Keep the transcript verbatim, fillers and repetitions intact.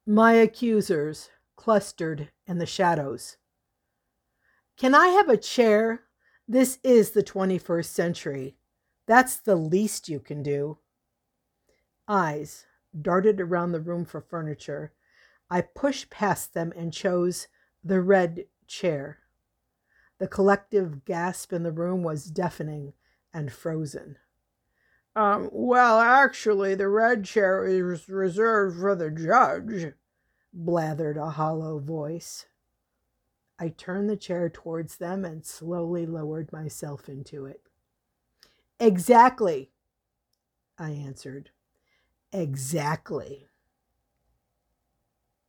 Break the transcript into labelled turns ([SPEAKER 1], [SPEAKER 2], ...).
[SPEAKER 1] My accusers clustered in the shadows. Can I have a chair? This is the twenty-first century. That's the least you can do. Eyes darted around the room for furniture. I pushed past them and chose the red chair. The collective gasp in the room was deafening and frozen. Um, well, actually, the red chair is reserved for the judge, blathered a hollow voice. I turned the chair towards them and slowly lowered myself into it. Exactly, I answered. Exactly.